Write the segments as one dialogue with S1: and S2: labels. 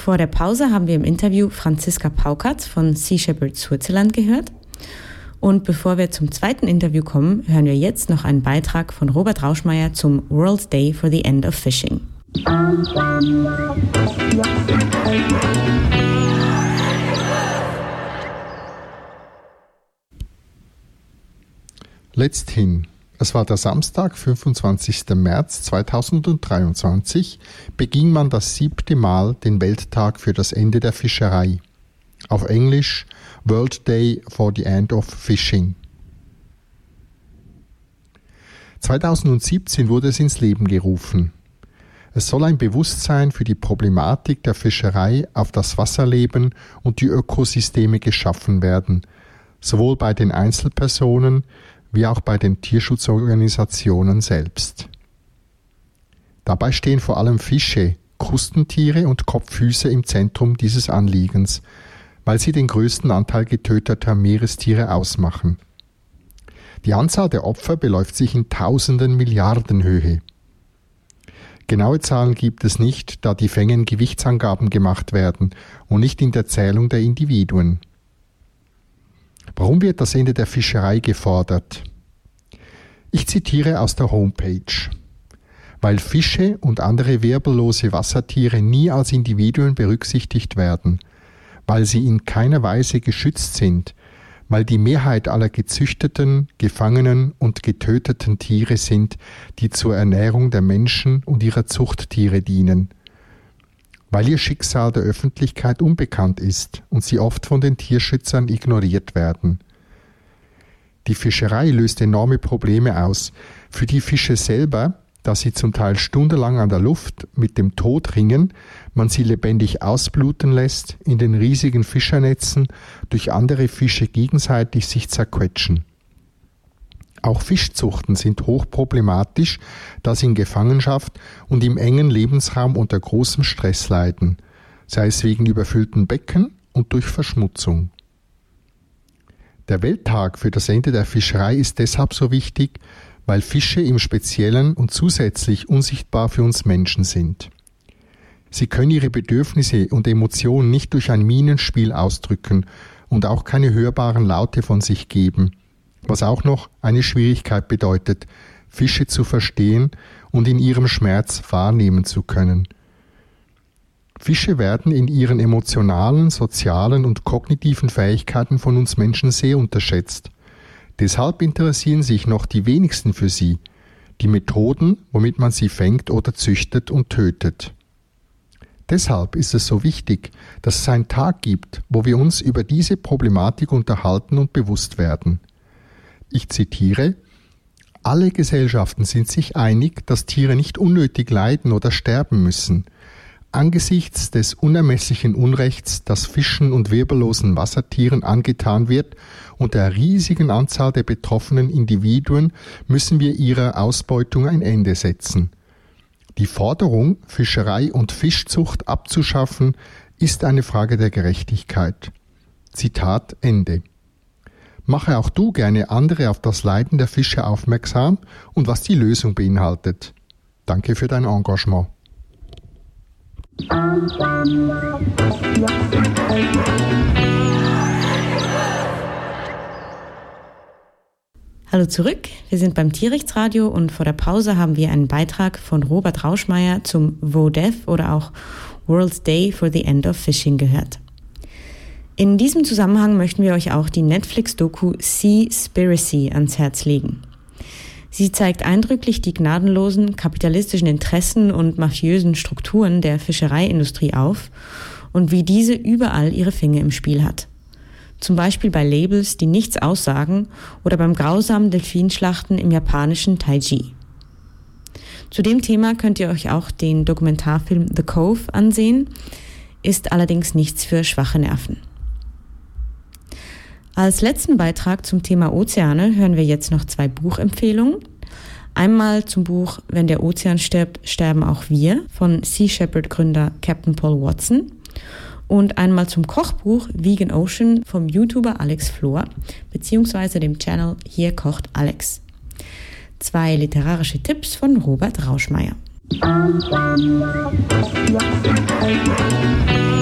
S1: Vor der Pause haben wir im Interview Franziska Paukert von Sea Shepherd Switzerland gehört. Und bevor wir zum zweiten Interview kommen, hören wir jetzt noch einen Beitrag von Robert Rauschmeier zum World Day for the End of Fishing.
S2: Letzthin, es war der Samstag, 25. März 2023, beging man das 7. Mal den Welttag für das Ende der Fischerei. Auf Englisch World Day for the End of Fishing. 2017 wurde es ins Leben gerufen. Es soll ein Bewusstsein für die Problematik der Fischerei auf das Wasserleben und die Ökosysteme geschaffen werden, sowohl bei den Einzelpersonen wie auch bei den Tierschutzorganisationen selbst. Dabei stehen vor allem Fische, Krustentiere und Kopffüße im Zentrum dieses Anliegens, weil sie den größten Anteil getöteter Meerestiere ausmachen. Die Anzahl der Opfer beläuft sich in Tausenden Milliarden Höhe. Genaue Zahlen gibt es nicht, da die Fänge in Gewichtsangaben gemacht werden und nicht in der Zählung der Individuen. Warum wird das Ende der Fischerei gefordert? Ich zitiere aus der Homepage. Weil Fische und andere wirbellose Wassertiere nie als Individuen berücksichtigt werden, weil sie in keiner Weise geschützt sind, weil die Mehrheit aller gezüchteten, gefangenen und getöteten Tiere sind, die zur Ernährung der Menschen und ihrer Zuchttiere dienen, weil ihr Schicksal der Öffentlichkeit unbekannt ist und sie oft von den Tierschützern ignoriert werden. Die Fischerei löst enorme Probleme aus, für die Fische selber, da sie zum Teil stundenlang an der Luft mit dem Tod ringen, man sie lebendig ausbluten lässt, in den riesigen Fischernetzen durch andere Fische gegenseitig sich zerquetschen. Auch Fischzuchten sind hochproblematisch, da sie in Gefangenschaft und im engen Lebensraum unter großem Stress leiden, sei es wegen überfüllten Becken und durch Verschmutzung. Der Welttag für das Ende der Fischerei ist deshalb so wichtig, weil Fische im Speziellen und zusätzlich unsichtbar für uns Menschen sind. Sie können ihre Bedürfnisse und Emotionen nicht durch ein Mienenspiel ausdrücken und auch keine hörbaren Laute von sich geben, was auch noch eine Schwierigkeit bedeutet, Fische zu verstehen und in ihrem Schmerz wahrnehmen zu können. Fische werden in ihren emotionalen, sozialen und kognitiven Fähigkeiten von uns Menschen sehr unterschätzt. Deshalb interessieren sich noch die wenigsten für sie, die Methoden, womit man sie fängt oder züchtet und tötet. Deshalb ist es so wichtig, dass es einen Tag gibt, wo wir uns über diese Problematik unterhalten und bewusst werden. Ich zitiere: Alle Gesellschaften sind sich einig, dass Tiere nicht unnötig leiden oder sterben müssen. Angesichts des unermesslichen Unrechts, das Fischen und wirbellosen Wassertieren angetan wird und der riesigen Anzahl der betroffenen Individuen, müssen wir ihrer Ausbeutung ein Ende setzen. Die Forderung, Fischerei und Fischzucht abzuschaffen, ist eine Frage der Gerechtigkeit. Zitat Ende. Mache auch du gerne andere auf das Leiden der Fische aufmerksam und was die Lösung beinhaltet. Danke für dein Engagement.
S1: Hallo zurück, wir sind beim Tierrechtsradio und vor der Pause haben wir einen Beitrag von Robert Rauschmeier zum WODEF oder auch World Day for the End of Fishing gehört. In diesem Zusammenhang möchten wir euch auch die Netflix-Doku Seaspiracy ans Herz legen. Sie zeigt eindrücklich die gnadenlosen kapitalistischen Interessen und mafiösen Strukturen der Fischereiindustrie auf und wie diese überall ihre Finger im Spiel hat. Zum Beispiel bei Labels, die nichts aussagen oder beim grausamen Delfinschlachten im japanischen Taiji. Zu dem Thema könnt ihr euch auch den Dokumentarfilm The Cove ansehen, ist allerdings nichts für schwache Nerven. Als letzten Beitrag zum Thema Ozeane hören wir jetzt noch 2 Buchempfehlungen. Einmal zum Buch Wenn der Ozean stirbt, sterben auch wir von Sea Shepherd Gründer Captain Paul Watson und einmal zum Kochbuch Vegan Ocean vom YouTuber Alex Flor beziehungsweise dem Channel Hier kocht Alex. 2 literarische Tipps von Robert Rauschmeier.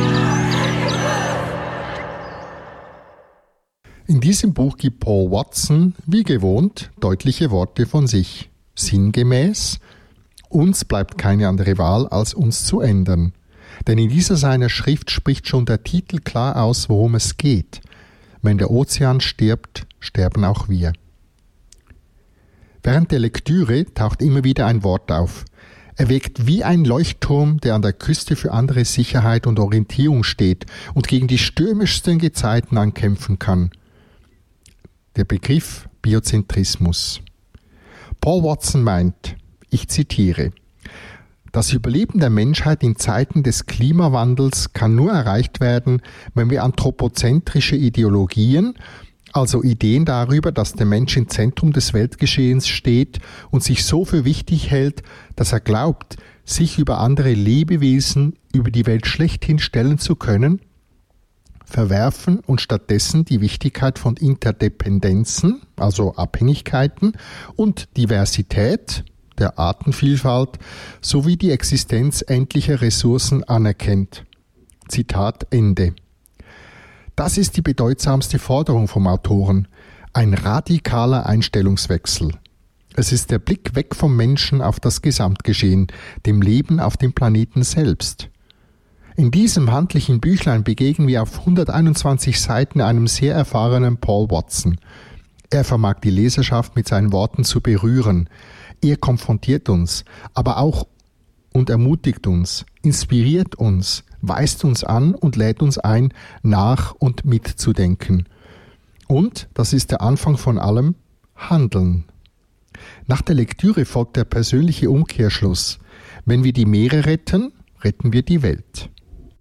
S2: In diesem Buch gibt Paul Watson, wie gewohnt, deutliche Worte von sich. Sinngemäß: Uns bleibt keine andere Wahl, als uns zu ändern. Denn in dieser seiner Schrift spricht schon der Titel klar aus, worum es geht. Wenn der Ozean stirbt, sterben auch wir. Während der Lektüre taucht immer wieder ein Wort auf. Er wirkt wie ein Leuchtturm, der an der Küste für andere Sicherheit und Orientierung steht und gegen die stürmischsten Gezeiten ankämpfen kann. Der Begriff Biozentrismus. Paul Watson meint, ich zitiere: Das Überleben der Menschheit in Zeiten des Klimawandels kann nur erreicht werden, wenn wir anthropozentrische Ideologien, also Ideen darüber, dass der Mensch im Zentrum des Weltgeschehens steht und sich so für wichtig hält, dass er glaubt, sich über andere Lebewesen, über die Welt schlechthin stellen zu können, verwerfen und stattdessen die Wichtigkeit von Interdependenzen, also Abhängigkeiten, und Diversität, der Artenvielfalt, sowie die Existenz endlicher Ressourcen anerkennt. Zitat Ende. Das ist die bedeutsamste Forderung vom Autoren, ein radikaler Einstellungswechsel. Es ist der Blick weg vom Menschen auf das Gesamtgeschehen, dem Leben auf dem Planeten selbst. In diesem handlichen Büchlein begegnen wir auf 121 Seiten einem sehr erfahrenen Paul Watson. Er vermag die Leserschaft mit seinen Worten zu berühren. Er konfrontiert uns, aber auch und ermutigt uns, inspiriert uns, weist uns an und lädt uns ein, nach- und mitzudenken. Und, das ist der Anfang von allem, handeln. Nach der Lektüre folgt der persönliche Umkehrschluss. Wenn wir die Meere retten, retten wir die Welt.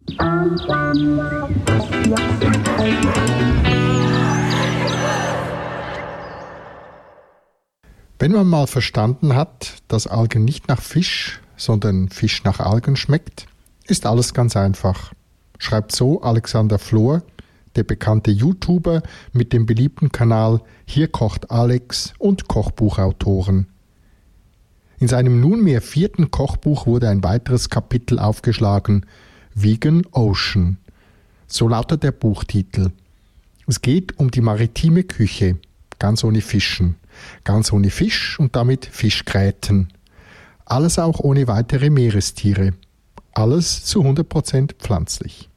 S2: Wenn man mal verstanden hat, dass Algen nicht nach Fisch, sondern Fisch nach Algen schmeckt, ist alles ganz einfach. Schreibt so Alexander Flohr, der bekannte YouTuber mit dem beliebten Kanal Hier kocht Alex und Kochbuchautoren. In seinem nunmehr 4. Kochbuch wurde ein weiteres Kapitel aufgeschlagen, Vegan Ocean. So lautet der Buchtitel. Es geht um die maritime Küche, ganz ohne Fischen, ganz ohne Fisch und damit Fischgräten. Alles auch ohne weitere Meerestiere. Alles zu 100% pflanzlich.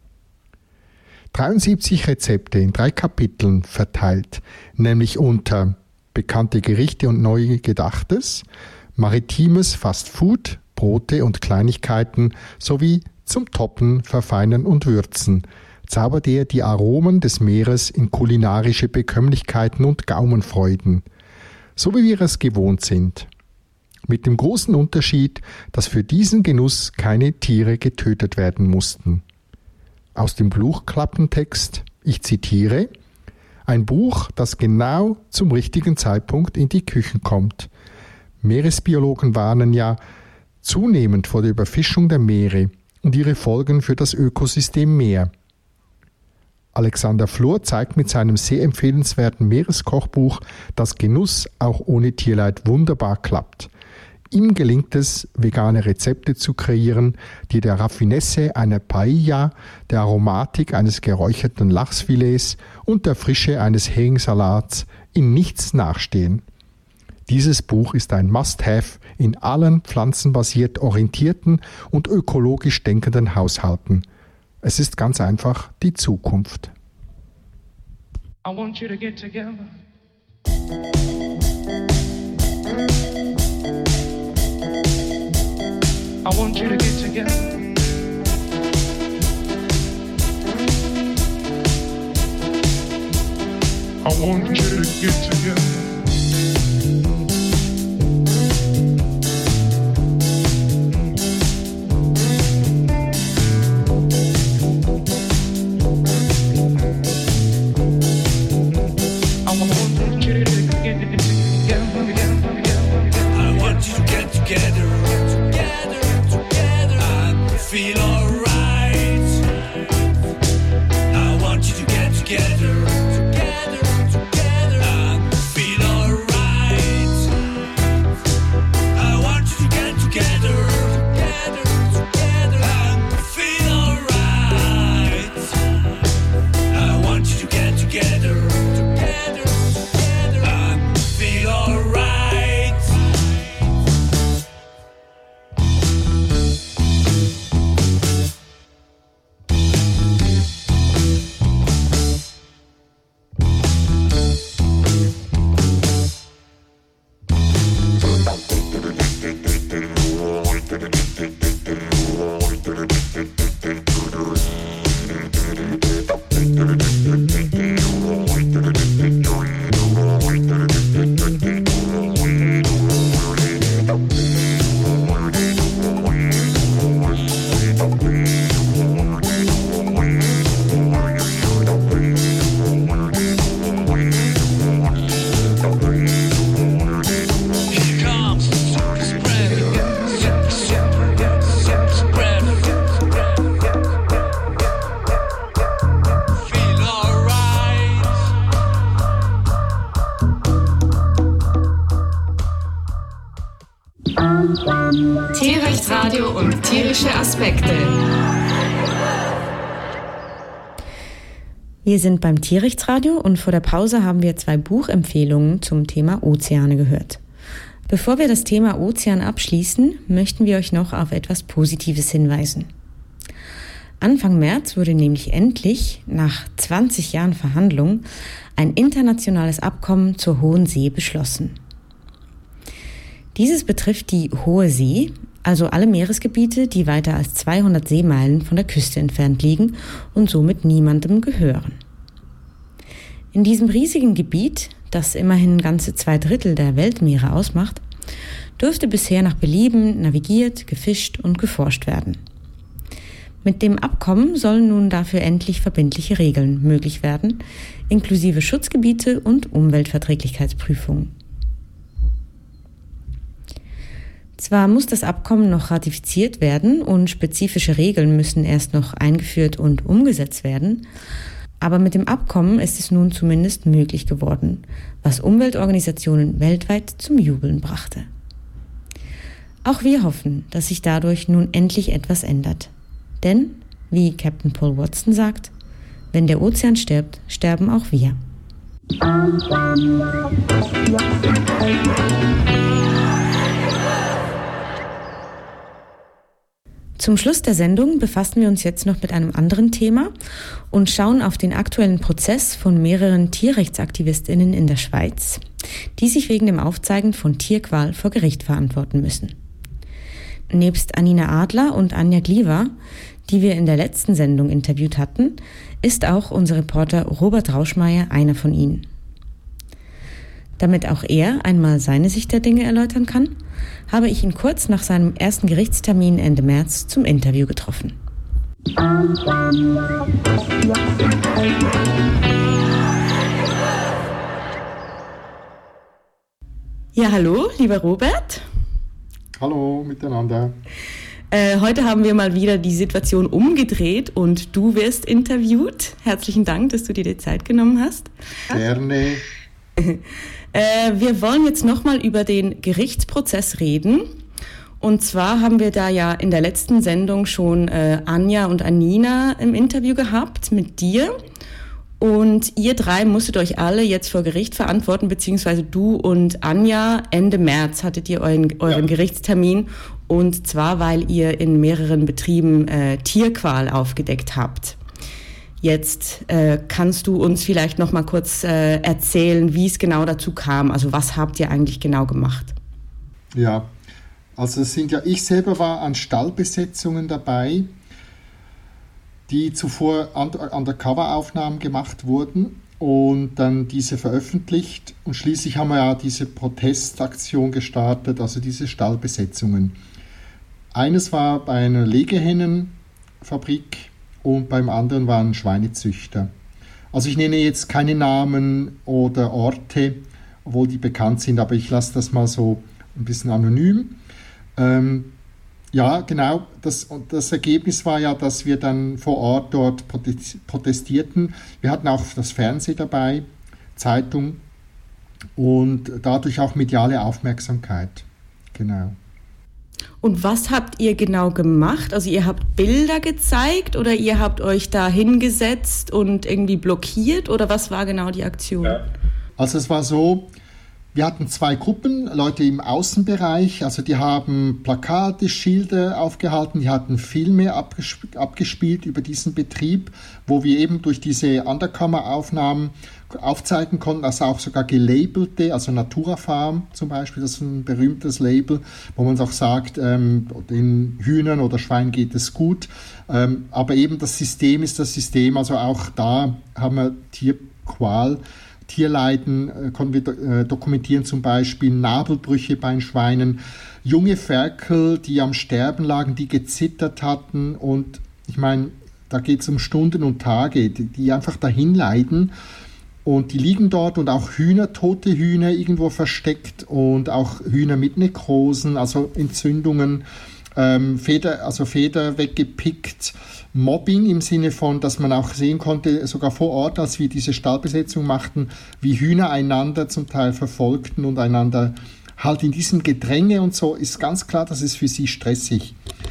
S2: 73 Rezepte in 3 Kapiteln verteilt, nämlich unter bekannte Gerichte und neu Gedachtes, maritimes Fast Food, Brote und Kleinigkeiten sowie zum Toppen, Verfeinern und Würzen zaubert er die Aromen des Meeres in kulinarische Bekömmlichkeiten und Gaumenfreuden, so wie wir es gewohnt sind. Mit dem großen Unterschied, dass für diesen Genuss keine Tiere getötet werden mussten. Aus dem Buchklappentext, ich zitiere, ein Buch, das genau zum richtigen Zeitpunkt in die Küchen kommt. Meeresbiologen warnen ja zunehmend vor der Überfischung der Meere und ihre Folgen für das Ökosystem Meer. Alexander Flohr zeigt mit seinem sehr empfehlenswerten Meereskochbuch, dass Genuss auch ohne Tierleid wunderbar klappt. Ihm gelingt es, vegane Rezepte zu kreieren, die der Raffinesse einer Paella, der Aromatik eines geräucherten Lachsfilets und der Frische eines Heringssalats in nichts nachstehen. Dieses Buch ist ein Must-Have in allen pflanzenbasiert orientierten und ökologisch denkenden Haushalten. Es ist ganz einfach die Zukunft.
S3: I want you to get together. I want you to get together. I want you to get together.
S4: Feel alright. I want you to get together, together, together, and feel
S1: Tierrechtsradio und tierische Aspekte. Wir sind beim Tierrechtsradio und vor der Pause haben wir 2 Buchempfehlungen zum Thema Ozeane gehört. Bevor wir das Thema Ozean abschließen, möchten wir euch noch auf etwas Positives hinweisen. Anfang März wurde nämlich endlich, nach 20 Jahren Verhandlungen, ein internationales Abkommen zur Hohen See beschlossen. Dieses betrifft die Hohe See, also alle Meeresgebiete, die weiter als 200 Seemeilen von der Küste entfernt liegen und somit niemandem gehören. In diesem riesigen Gebiet, das immerhin ganze 2/3 der Weltmeere ausmacht, dürfte bisher nach Belieben navigiert, gefischt und geforscht werden. Mit dem Abkommen sollen nun dafür endlich verbindliche Regeln möglich werden, inklusive Schutzgebiete und Umweltverträglichkeitsprüfungen. Zwar muss das Abkommen noch ratifiziert werden und spezifische Regeln müssen erst noch eingeführt und umgesetzt werden, aber mit dem Abkommen ist es nun zumindest möglich geworden, was Umweltorganisationen weltweit zum Jubeln brachte. Auch wir hoffen, dass sich dadurch nun endlich etwas ändert. Denn, wie Captain Paul Watson sagt, wenn der Ozean stirbt, sterben auch wir. Zum Schluss der Sendung befassen wir uns jetzt noch mit einem anderen Thema und schauen auf den aktuellen Prozess von mehreren TierrechtsaktivistInnen in der Schweiz, die sich wegen dem Aufzeigen von Tierqual vor Gericht verantworten müssen. Nebst Anina Adler und Anja Gliwa, die wir in der letzten Sendung interviewt hatten, ist auch unser Reporter Robert Rauschmeier einer von ihnen. Damit auch er einmal seine Sicht der Dinge erläutern kann, habe ich ihn kurz nach seinem ersten Gerichtstermin Ende März zum Interview getroffen. Ja, hallo, lieber Robert.
S2: Hallo miteinander.
S1: Heute haben wir mal wieder die Situation umgedreht und du wirst interviewt. Herzlichen Dank, dass du dir die Zeit genommen hast.
S2: Gerne.
S1: Wir wollen jetzt nochmal über den Gerichtsprozess reden. Und zwar haben wir da ja in der letzten Sendung schon Anja und Anina im Interview gehabt mit dir. Und ihr 3 musstet euch alle jetzt vor Gericht verantworten, beziehungsweise du und Anja. Ende März hattet ihr euren Gerichtstermin. Und zwar, weil ihr in mehreren Betrieben Tierqual aufgedeckt habt. Jetzt kannst du uns vielleicht noch mal kurz erzählen, wie es genau dazu kam. Also was habt ihr eigentlich genau gemacht?
S2: Ja, also ich selber war an Stallbesetzungen dabei, die zuvor Undercover-Aufnahmen gemacht wurden und dann diese veröffentlicht. Und schließlich haben wir ja diese Protestaktion gestartet, also diese Stallbesetzungen. Eines war bei einer Legehennenfabrik und beim anderen waren Schweinezüchter. Also ich nenne jetzt keine Namen oder Orte, obwohl die bekannt sind, aber ich lasse das mal so ein bisschen anonym. Ja, genau. Das Ergebnis war ja, dass wir dann vor Ort dort protestierten. Wir hatten auch das Fernsehen dabei, Zeitung und dadurch auch mediale Aufmerksamkeit. Genau.
S1: Und was habt ihr genau gemacht? Also ihr habt Bilder gezeigt oder ihr habt euch da hingesetzt und irgendwie blockiert oder was war genau die Aktion?
S2: Ja. Also es war so, wir hatten 2 Gruppen, Leute im Außenbereich, also die haben Plakate, Schilder aufgehalten, die hatten Filme abgespielt über diesen Betrieb, wo wir eben durch diese Undercover-Aufnahmen aufzeigen konnten, also auch sogar gelabelte, also Natura Farm zum Beispiel, das ist ein berühmtes Label, wo man auch sagt, den Hühnern oder Schweinen geht es gut, aber eben das System ist das System, also auch da haben wir Tierqual, Tierleiden konnten wir dokumentieren, zum Beispiel Nabelbrüche bei den Schweinen, junge Ferkel, die am Sterben lagen, die gezittert hatten und ich meine, da geht es um Stunden und Tage, die einfach dahin leiden und die liegen dort und auch Hühner, tote Hühner irgendwo versteckt und auch Hühner mit Nekrosen, also Entzündungen, Feder weggepickt, Mobbing im Sinne von, dass man auch sehen konnte, sogar vor Ort, als wir diese Stallbesetzung machten, wie Hühner einander zum Teil verfolgten und einander halt in diesem Gedränge und so, ist ganz klar, das ist für sie stressig.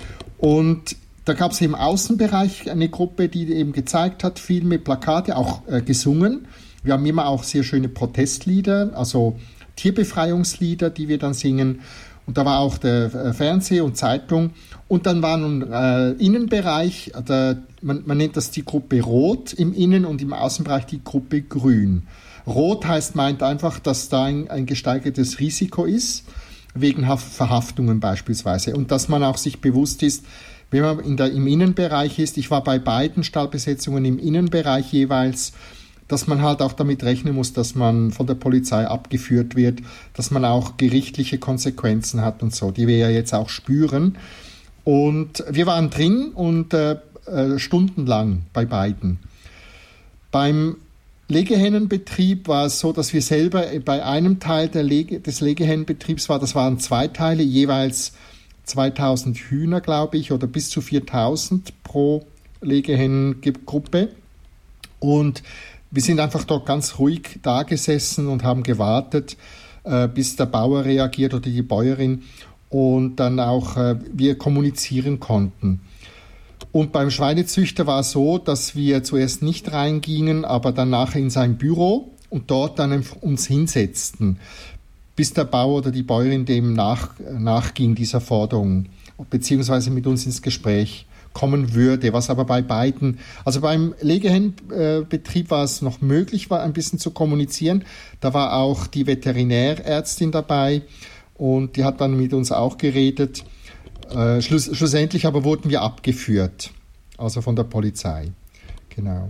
S2: Und da gab es im Außenbereich eine Gruppe, die eben gezeigt hat, Filme, Plakate, auch gesungen. Wir haben immer auch sehr schöne Protestlieder, also Tierbefreiungslieder, die wir dann singen. Und da war auch der Fernseh und Zeitung. Und dann war nun Innenbereich, man nennt das die Gruppe Rot im Innen- und im Außenbereich die Gruppe Grün. Rot meint einfach, dass da ein gesteigertes Risiko ist, wegen Verhaftungen beispielsweise. Und dass man auch sich bewusst ist, wenn man im Innenbereich ist, ich war bei beiden Stallbesetzungen im Innenbereich jeweils, dass man halt auch damit rechnen muss, dass man von der Polizei abgeführt wird, dass man auch gerichtliche Konsequenzen hat und so, die wir ja jetzt auch spüren. Und wir waren drin und stundenlang bei beiden. Beim Legehennenbetrieb war es so, dass wir selber bei einem Teil des Legehennenbetriebs das waren 2 Teile, jeweils 2000 Hühner, glaube ich, oder bis zu 4000 pro Legehennengruppe. Und wir sind einfach dort ganz ruhig da gesessen und haben gewartet, bis der Bauer reagiert oder die Bäuerin und dann auch wir kommunizieren konnten. Und beim Schweinezüchter war es so, dass wir zuerst nicht reingingen, aber dann nachher in sein Büro und dort dann uns hinsetzten, bis der Bauer oder die Bäuerin dem nachging, dieser Forderung, beziehungsweise mit uns ins Gespräch kommen würde, was aber bei beiden, also beim Legehennenbetrieb war es noch möglich, ein bisschen zu kommunizieren. Da war auch die Veterinärärztin dabei und die hat dann mit uns auch geredet. Schlussendlich aber wurden wir abgeführt, also von der Polizei. Genau.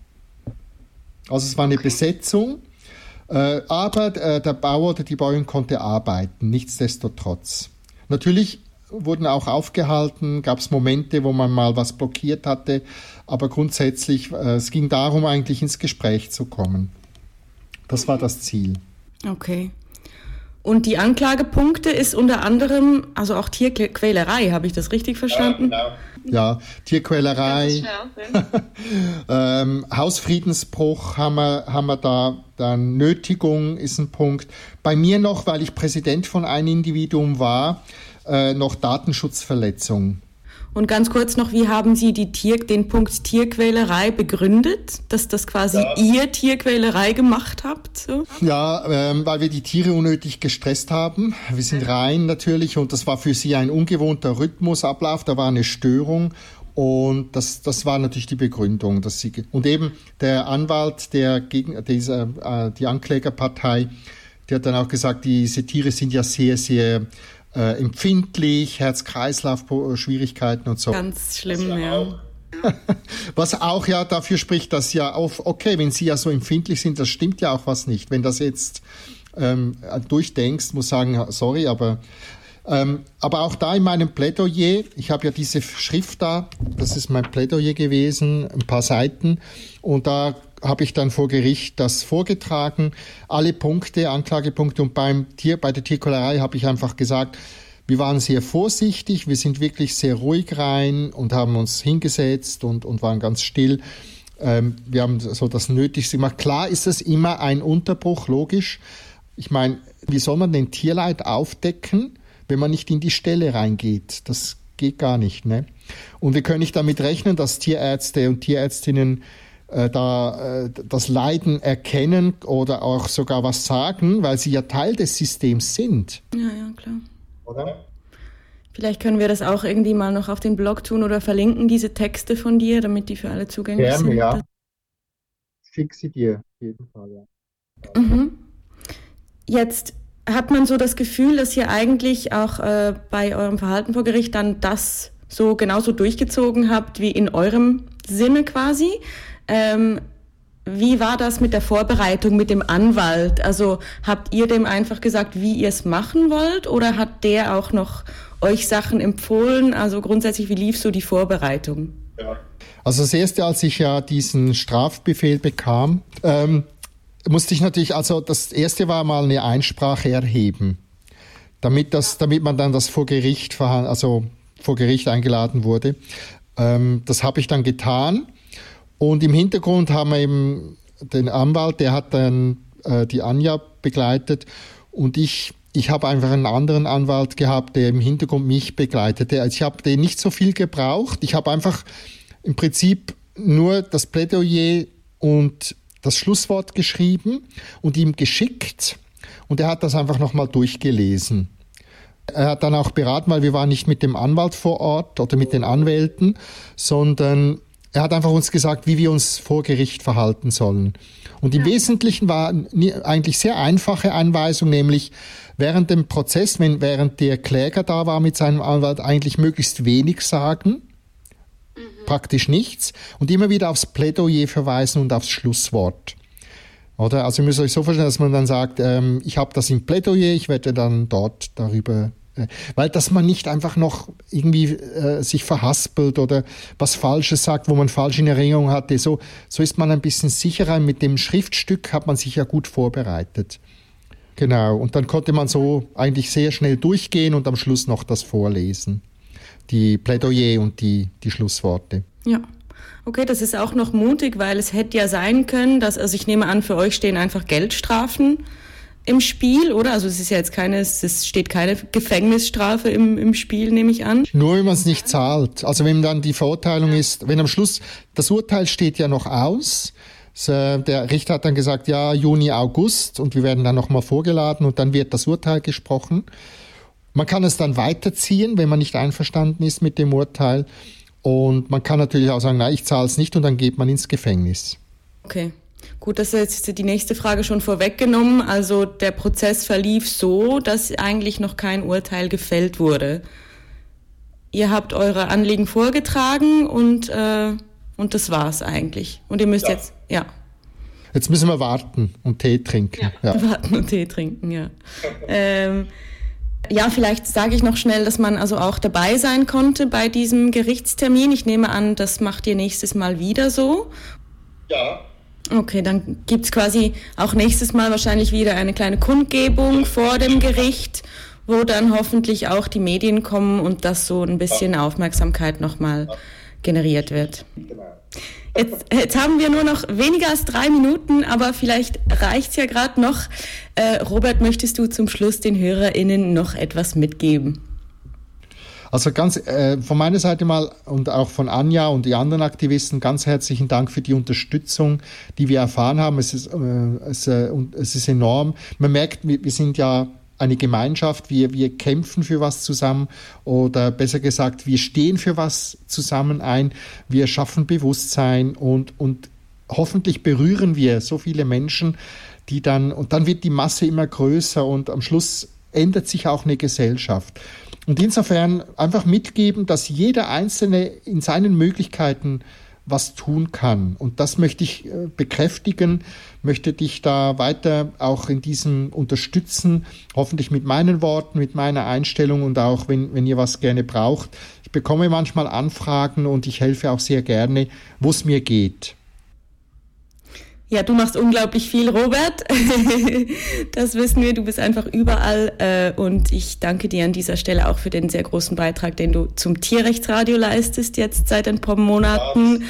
S2: Also es war eine Besetzung, aber der Bauer oder die Bäuerin konnte arbeiten, nichtsdestotrotz. Natürlich wurden auch aufgehalten, gab es Momente, wo man mal was blockiert hatte, aber grundsätzlich, es ging darum, eigentlich ins Gespräch zu kommen. Das war das Ziel.
S1: Okay. Und die Anklagepunkte ist unter anderem, also auch Tierquälerei, habe ich das richtig verstanden?
S2: Ja, genau. Ja, Tierquälerei, Hausfriedensbruch haben wir da, dann Nötigung ist ein Punkt. Bei mir noch, weil ich Präsident von einem Individuum war, noch Datenschutzverletzung.
S1: Und ganz kurz noch, wie haben Sie den Punkt Tierquälerei begründet, dass das quasi ihr Tierquälerei gemacht habt? So?
S2: Ja, weil wir die Tiere unnötig gestresst haben. Wir sind rein natürlich und das war für sie ein ungewohnter Rhythmusablauf, da war eine Störung und das war natürlich die Begründung. Und eben der Anwalt die Anklägerpartei, der hat dann auch gesagt, diese Tiere sind ja sehr, sehr empfindlich, Herz-Kreislauf-Schwierigkeiten und so.
S1: Ganz schlimm, ja.
S2: Was auch ja dafür spricht, dass okay, wenn sie ja so empfindlich sind, das stimmt ja auch was nicht. Wenn das jetzt durchdenkst, muss sagen, sorry, aber auch da in meinem Plädoyer, ich habe ja diese Schrift da, das ist mein Plädoyer gewesen, ein paar Seiten, und da habe ich dann vor Gericht das vorgetragen, alle Punkte, Anklagepunkte, und bei der Tierquälerei habe ich einfach gesagt, wir waren sehr vorsichtig, wir sind wirklich sehr ruhig rein und haben uns hingesetzt und waren ganz still. Wir haben so das Nötigste gemacht. Klar ist es immer ein Unterbruch, logisch. Ich meine, wie soll man denn Tierleid aufdecken, wenn man nicht in die Stelle reingeht? Das geht gar nicht, ne? Und wir können nicht damit rechnen, dass Tierärzte und Tierärztinnen das Leiden erkennen oder auch sogar was sagen, weil sie ja Teil des Systems sind.
S1: Ja, klar.
S2: Oder?
S1: Vielleicht können wir das auch irgendwie mal noch auf den Blog tun oder verlinken, diese Texte von dir, damit die für alle zugänglich sind.
S2: Ja. Schick sie dir, auf jeden Fall, ja.
S1: Mhm. Jetzt hat man so das Gefühl, dass ihr eigentlich auch bei eurem Verhalten vor Gericht dann das so genauso durchgezogen habt wie in eurem Sinne quasi. Wie war das mit der Vorbereitung, mit dem Anwalt? Also habt ihr dem einfach gesagt, wie ihr es machen wollt, oder hat der auch noch euch Sachen empfohlen? Also grundsätzlich, wie lief so die Vorbereitung?
S2: Ja. Also das Erste, als ich ja diesen Strafbefehl bekam, musste ich natürlich, also das Erste war mal eine Einsprache erheben, damit man dann das vor Gericht eingeladen wurde. Das habe ich dann getan. Und im Hintergrund haben wir eben den Anwalt, der hat dann die Anja begleitet. Und ich ich habe einfach einen anderen Anwalt gehabt, der im Hintergrund mich begleitete. Also ich habe den nicht so viel gebraucht. Ich habe einfach im Prinzip nur das Plädoyer und das Schlusswort geschrieben und ihm geschickt. Und er hat das einfach nochmal durchgelesen. Er hat dann auch beraten, weil wir waren nicht mit dem Anwalt vor Ort oder mit den Anwälten, sondern er hat einfach uns gesagt, wie wir uns vor Gericht verhalten sollen. Und im Wesentlichen war eigentlich sehr einfache Anweisung, nämlich während dem Prozess, während der Kläger da war mit seinem Anwalt, eigentlich möglichst wenig sagen, praktisch nichts, und immer wieder aufs Plädoyer verweisen und aufs Schlusswort. Oder? Also ihr müsst euch so vorstellen, dass man dann sagt, ich habe das im Plädoyer, ich werde dann dort darüber, weil dass man nicht einfach noch irgendwie sich verhaspelt oder was Falsches sagt, wo man falsch in Erinnerung hatte. So ist man ein bisschen sicherer. Mit dem Schriftstück hat man sich ja gut vorbereitet. Genau, und dann konnte man so eigentlich sehr schnell durchgehen und am Schluss noch das vorlesen. Die Plädoyer und die Schlussworte.
S1: Ja. Okay, das ist auch noch mutig, weil es hätte ja sein können, dass, also ich nehme an, für euch stehen einfach Geldstrafen im Spiel, oder? Also es steht keine Gefängnisstrafe im Spiel, nehme ich an.
S2: Nur wenn man es nicht zahlt. Also wenn dann die Verurteilung ist, wenn am Schluss, das Urteil steht ja noch aus, der Richter hat dann gesagt, ja, Juni, August, und wir werden dann nochmal vorgeladen und dann wird das Urteil gesprochen. Man kann es dann weiterziehen, wenn man nicht einverstanden ist mit dem Urteil. Und man kann natürlich auch sagen, nein, ich zahle es nicht, und dann geht man ins Gefängnis.
S1: Okay, gut, das ist jetzt die nächste Frage schon vorweggenommen. Also der Prozess verlief so, dass eigentlich noch kein Urteil gefällt wurde. Ihr habt eure Anliegen vorgetragen und das war's eigentlich. Und ihr müsst jetzt.
S2: Jetzt müssen wir warten und Tee trinken. Ja.
S1: Warten und Tee trinken, ja. Ja, vielleicht sage ich noch schnell, dass man also auch dabei sein konnte bei diesem Gerichtstermin. Ich nehme an, das macht ihr nächstes Mal wieder so.
S2: Ja.
S1: Okay, dann gibt's quasi auch nächstes Mal wahrscheinlich wieder eine kleine Kundgebung vor dem Gericht, wo dann hoffentlich auch die Medien kommen und dass so ein bisschen Aufmerksamkeit nochmal generiert wird. Jetzt haben wir nur noch weniger als 3 Minuten, aber vielleicht reicht's ja gerade noch. Robert, möchtest du zum Schluss den HörerInnen noch etwas mitgeben?
S2: Also ganz von meiner Seite mal und auch von Anja und die anderen Aktivisten ganz herzlichen Dank für die Unterstützung, die wir erfahren haben. Es ist enorm. Man merkt, wir sind ja eine Gemeinschaft, wir kämpfen für was zusammen, oder besser gesagt, wir stehen für was zusammen ein, wir schaffen Bewusstsein und hoffentlich berühren wir so viele Menschen, und dann wird die Masse immer größer und am Schluss ändert sich auch eine Gesellschaft. Und insofern einfach mitgeben, dass jeder Einzelne in seinen Möglichkeiten was tun kann. Und das möchte ich bekräftigen, möchte dich da weiter auch in diesem unterstützen, hoffentlich mit meinen Worten, mit meiner Einstellung, und auch wenn ihr was gerne braucht. Ich bekomme manchmal Anfragen und ich helfe auch sehr gerne, wo es mir geht.
S1: Ja, du machst unglaublich viel, Robert. Das wissen wir, du bist einfach überall. Und ich danke dir an dieser Stelle auch für den sehr großen Beitrag, den du zum Tierrechtsradio leistest, jetzt seit ein paar Monaten.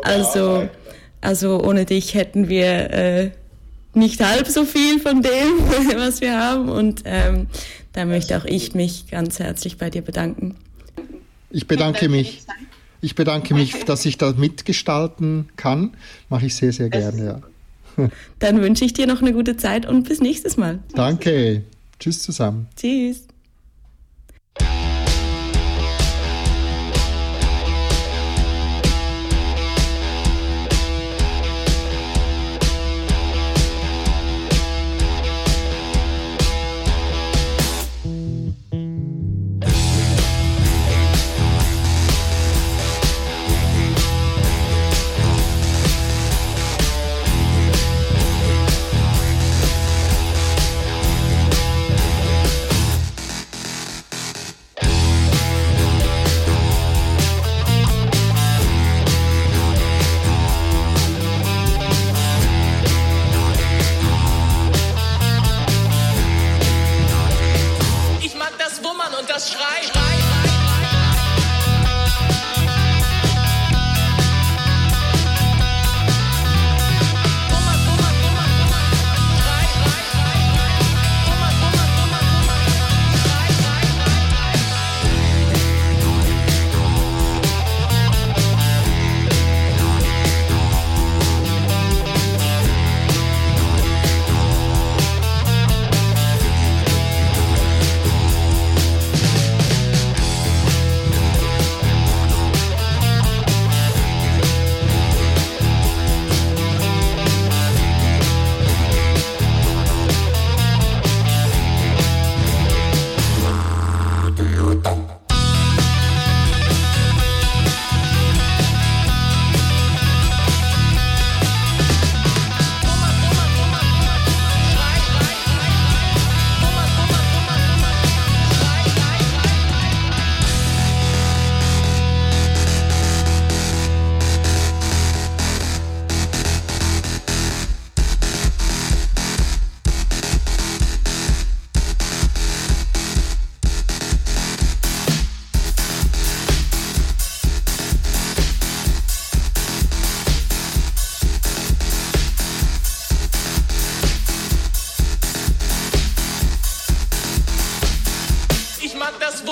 S1: Also ohne dich hätten wir nicht halb so viel von dem, was wir haben. Und da möchte auch ich mich ganz herzlich bei dir bedanken.
S2: Ich bedanke mich. Dass ich da mitgestalten kann. Mache ich sehr, sehr gerne, ja.
S1: Dann wünsche ich dir noch eine gute Zeit und bis nächstes Mal.
S2: Danke. Tschüss zusammen.
S1: Tschüss.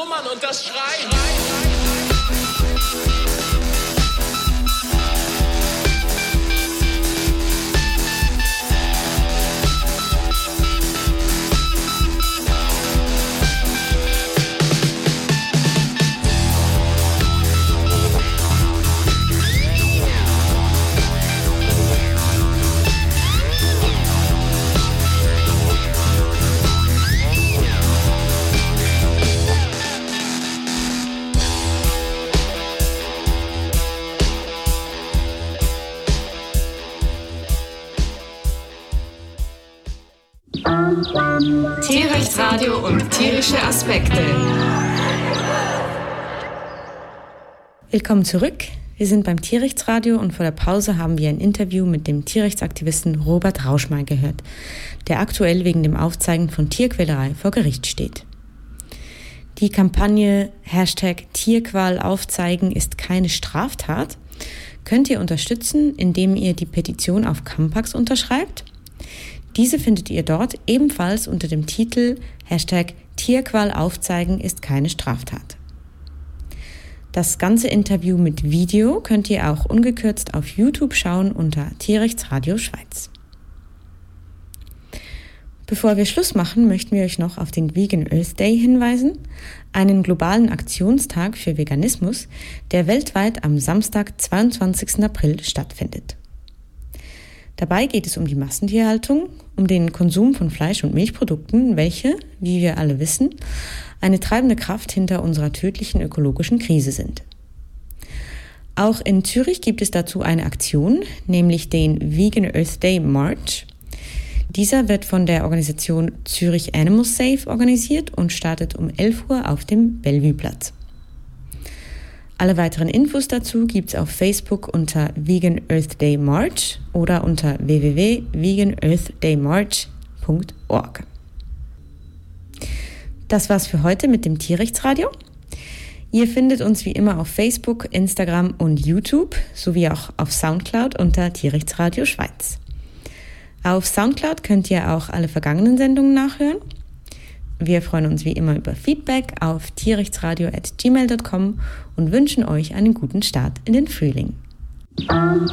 S4: Nummern und das Schreien.
S1: Tierrechtsradio und tierische Aspekte. Willkommen zurück. Wir sind beim Tierrechtsradio und vor der Pause haben wir ein Interview mit dem Tierrechtsaktivisten Robert Rauschmeier gehört, der aktuell wegen dem Aufzeigen von Tierquälerei vor Gericht steht. Die Kampagne #Tierqual aufzeigen ist keine Straftat könnt ihr unterstützen, indem ihr die Petition auf Campax unterschreibt. Diese findet ihr dort ebenfalls unter dem Titel #Tierqual aufzeigen ist keine Straftat. Das ganze Interview mit Video könnt ihr auch ungekürzt auf YouTube schauen unter Tierrechtsradio Schweiz. Bevor wir Schluss machen, möchten wir euch noch auf den Vegan Earth Day hinweisen, einen globalen Aktionstag für Veganismus, der weltweit am Samstag, 22. April stattfindet. Dabei geht es um die Massentierhaltung, um den Konsum von Fleisch- und Milchprodukten, welche, wie wir alle wissen, eine treibende Kraft hinter unserer tödlichen ökologischen Krise sind. Auch in Zürich gibt es dazu eine Aktion, nämlich den Vegan Earth Day March. Dieser wird von der Organisation Zürich Animal Safe organisiert und startet um 11 Uhr auf dem Bellevue-Platz. Alle weiteren Infos dazu gibt es auf Facebook unter Vegan Earth Day March oder unter www.veganearthdaymarch.org. Das war's für heute mit dem Tierrechtsradio. Ihr findet uns wie immer auf Facebook, Instagram und YouTube sowie auch auf Soundcloud unter Tierrechtsradio Schweiz. Auf Soundcloud könnt ihr auch alle vergangenen Sendungen nachhören. Wir freuen uns wie immer über Feedback auf tierrechtsradio@gmail.com und wünschen euch einen guten Start in den Frühling.